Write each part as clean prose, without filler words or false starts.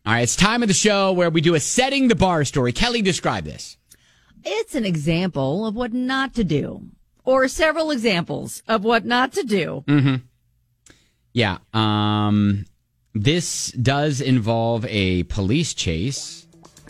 All right, it's time of the show where we do a setting the bar story. Kelly, describe this. It's an example of what not to do, or several examples of what not to do. Mm-hmm. Yeah. This does involve a police chase.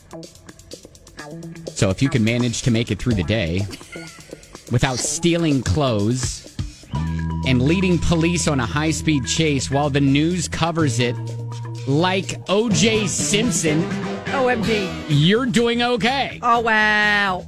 So if you can manage to make it through the day without stealing clothes and leading police on a high-speed chase while the news covers it like O.J. Simpson, OMG. you're doing okay. Oh, wow.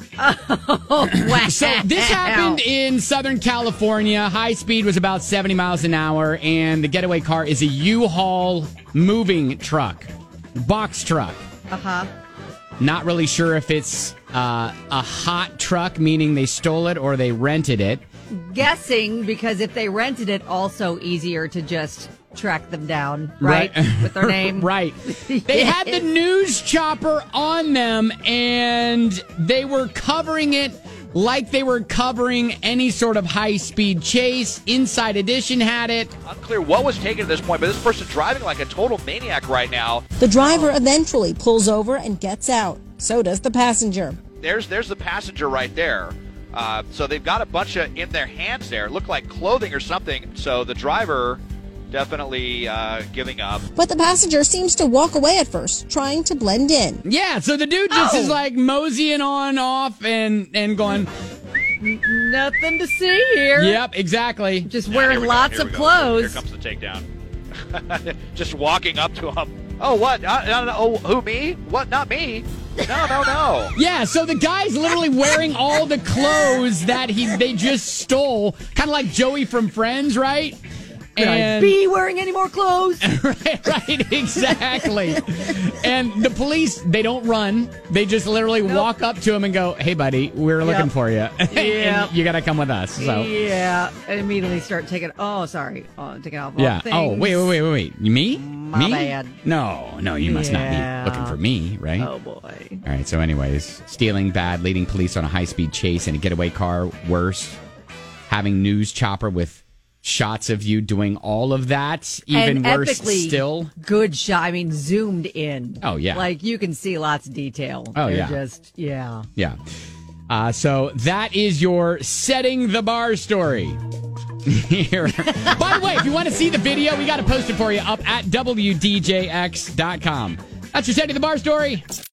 Oh, wow. So this happened in Southern California. High speed was about 70 miles an hour, and the getaway car is a U-Haul moving truck, box truck. Uh-huh. Not really sure if it's a hot truck, meaning they stole it or they rented it. Guessing, because if they rented it, also easier to just track them down, right? With their name. Right. They had the news chopper on them, and they were covering it like they were covering any sort of high-speed chase. Inside Edition had it. Unclear what was taken at this point, but this person driving like a total maniac right now. The driver eventually pulls over and gets out. So does the passenger. There's the passenger right there. So they've got a bunch of in their hands there. Look like clothing or something. So the driver definitely giving up. But the passenger seems to walk away at first, trying to blend in. Yeah, so the dude just is like moseying on off and going, Nothing to see here. Yep, exactly. Just wearing lots of clothes. Here comes the takedown. Just walking up to him. Oh, what? Oh, who, me? What? Not me. No. Yeah, so the guy's literally wearing all the clothes that they just stole, kind of like Joey from Friends, right? Could I be wearing any more clothes? right, exactly. And the police, they don't run. They just literally walk up to him and go, "Hey, buddy, we're looking for you. And you got to come with us." So. Yeah, and immediately start taking. Oh, sorry. Taking off. Yeah. Things. Oh, wait. Me? My bad. No, you must not be looking for me, right? Oh boy. All right. So, anyways, stealing bad, leading police on a high-speed chase in a getaway car worse. Having news chopper with shots of you doing all of that, even and worse still. Good shot. I mean, zoomed in. Oh, yeah. Like, you can see lots of detail. Oh, They're yeah. Just, yeah. Yeah. So that is your setting the bar story. Here. By the way, if you want to see the video, we got to post it for you up at WDJX.com. That's your setting the bar story.